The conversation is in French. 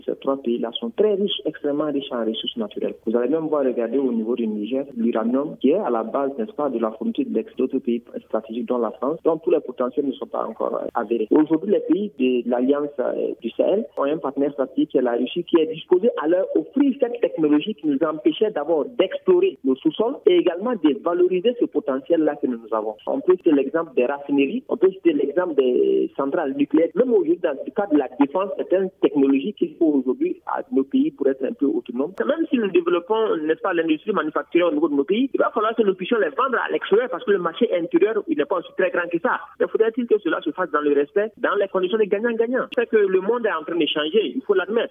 Ces 3 pays-là sont très riches, extrêmement riches en ressources naturelles. Vous allez même voir regarder au niveau du Niger, l'uranium qui est à la base, n'est-ce pas, de la fourniture d'autres pays stratégiques dont la France, dont tous les potentiels ne sont pas encore avérés. Aujourd'hui, les pays de l'Alliance du Sahel ont un partenaire stratégique qui est la Russie, qui est disposé à leur offrir cette technologie qui nous empêchait d'abord d'explorer nos sous-sols et également de valoriser ce potentiel-là que nous avons. On peut citer l'exemple des raffineries, on peut citer l'exemple des centrales nucléaires. Même aujourd'hui, dans le cadre de la défense, c'est une technologie qu'il faut aujourd'hui à nos pays pour être un peu autonomes. Même si nous développons, n'est-ce pas, l'industrie manufacturière au niveau de nos pays, il va falloir que nous puissions les vendre à l'extérieur parce que le marché intérieur, il n'est pas aussi très grand que ça. Mais faudrait-il que cela se fasse dans le respect, dans les conditions de gagnant-gagnant. C'est que le monde est en train de changer, il faut l'admettre.